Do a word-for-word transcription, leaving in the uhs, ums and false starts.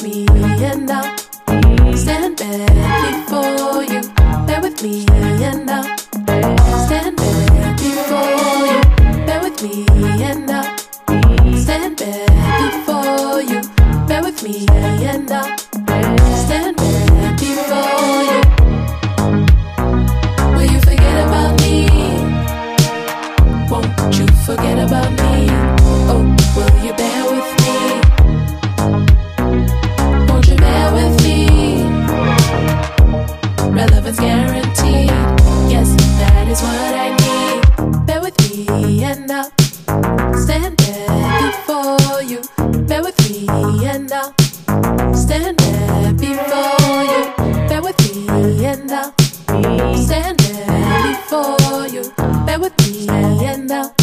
with me and I'll stand back before you. Bear with me and I'll stand back before you. Bear with me and I'll stand back before you. Bear with me and I'll stand back before you. Will you forget about me? Won't you forget about me? Oh, will you bear with me? Won't you bear with me? Relevance guaranteed. Yes, that is what I need. Bear with me and I'll stand back before you. Bear with me and I'll stand back before you. Bear with me and I'll stand back before you. Bear with me and I'll